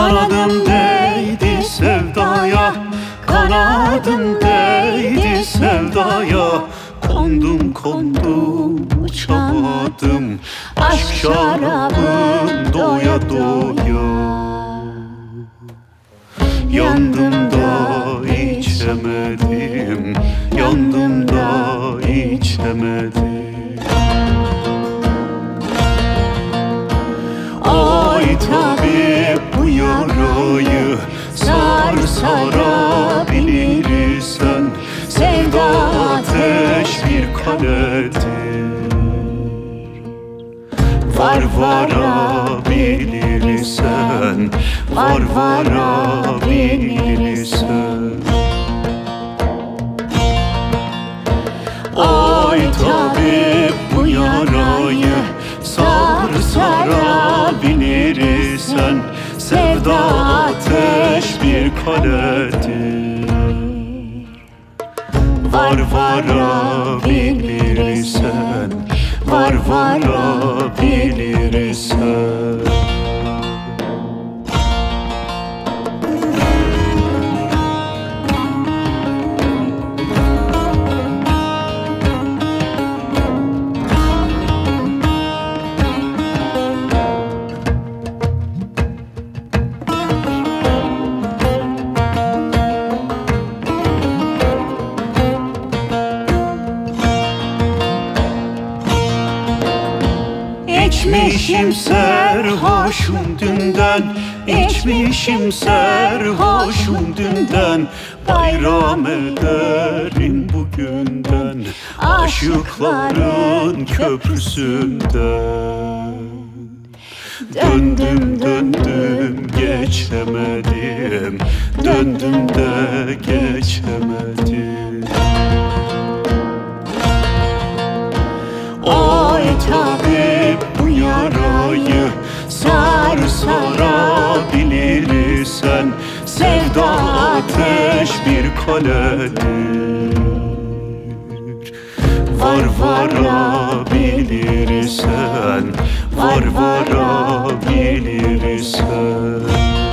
Kanadım değdi sevdaya, kanadım değdi sevdaya. Kondum kondum uçamadım, aşk şarabım doya doya. Yandım da içemedim, yandım da içemedim. Ay tabip bu yarayı sar sarabilirsen, sevda ateş bir kaledir. Var varabilirsen, var varabilirsen. Ay tabip bu yarayı sar sarabilirsen, sevda ateş bir kaledir. Var varabilirsen, var varabilirsen. İçmişim serhoşum dünden, içmişim serhoşum dünden. Bayram ederim bugünden, aşıkların köprüsünden. Döndüm döndüm geçemedim, döndüm de geçemedim. Ay tabip bu yarayı sar sarabilirsen, sevda ateş bir kaledir. Var varabilirsen, var varabilirsen.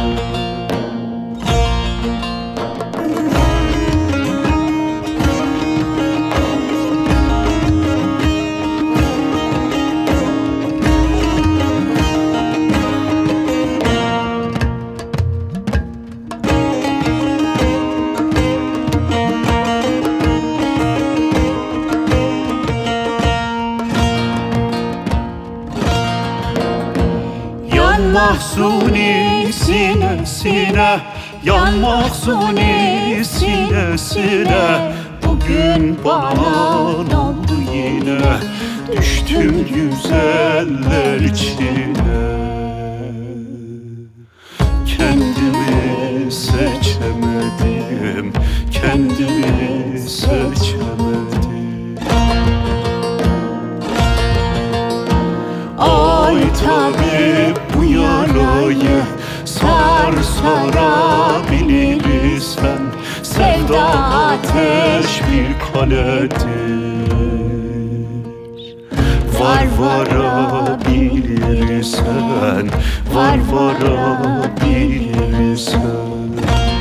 Mahzuni sinesine, yan mahzuni sinesine. Bugün bana oldu yine, düştüm güzeller içine. Kendimi seçemedim, kendimi seçemedim. Ay tabip bu yarayı sar sarabilirsen, sevda ateş bir kaledir. Var varabilirsen, var varabilirsen.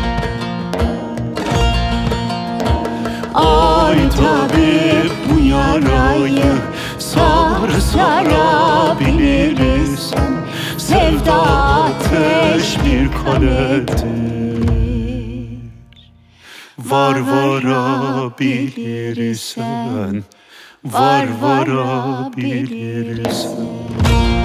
Ay tabip bu yarayı sar sarabilirsen, sevda ateş bir kaledir. Var varabilirsen, var varabilirsen.